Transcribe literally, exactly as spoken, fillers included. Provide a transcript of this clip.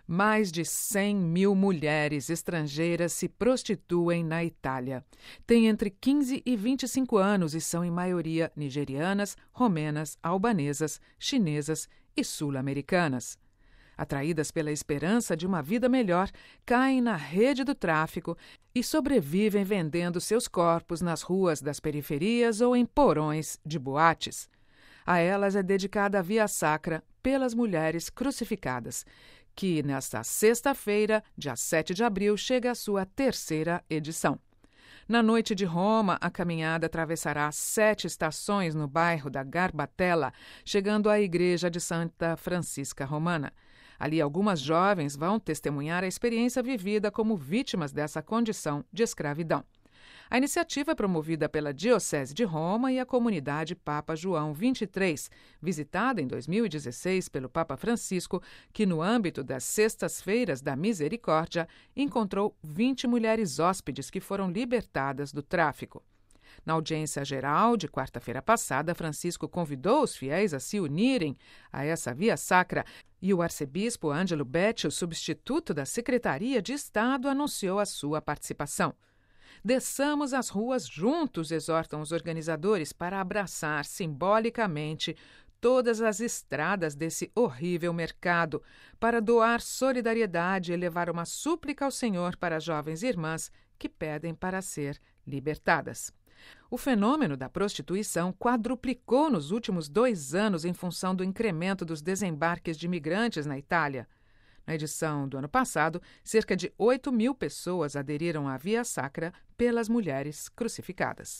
Mais de cem mil mulheres estrangeiras se prostituem na Itália. Têm entre quinze e vinte e cinco anos e são, em maioria, nigerianas, romenas, albanesas, chinesas e sul-americanas. Atraídas pela esperança de uma vida melhor, caem na rede do tráfico e sobrevivem vendendo seus corpos nas ruas das periferias ou em porões de boates. A elas é dedicada a Via Sacra pelas Mulheres Crucificadas, que nesta sexta-feira, dia sete de abril, chega à sua terceira edição. Na noite de Roma, a caminhada atravessará sete estações no bairro da Garbatella, chegando à igreja de Santa Francisca Romana. Ali, algumas jovens vão testemunhar a experiência vivida como vítimas dessa condição de escravidão. A iniciativa é promovida pela Diocese de Roma e a comunidade Papa João vinte e três, visitada em dois mil e dezesseis pelo Papa Francisco, que, no âmbito das Sextas-feiras da Misericórdia, encontrou vinte mulheres hóspedes que foram libertadas do tráfico. Na audiência geral de quarta-feira passada, Francisco convidou os fiéis a se unirem a essa via sacra e o arcebispo Ângelo Becci, o substituto da Secretaria de Estado, anunciou a sua participação. Desçamos as ruas juntos, exortam os organizadores, para abraçar simbolicamente todas as estradas desse horrível mercado, para doar solidariedade e levar uma súplica ao Senhor para as jovens irmãs que pedem para ser libertadas. O fenômeno da prostituição quadruplicou nos últimos dois anos em função do incremento dos desembarques de imigrantes na Itália. Na edição do ano passado, cerca de oito mil pessoas aderiram à Via Sacra pelas Mulheres Crucificadas.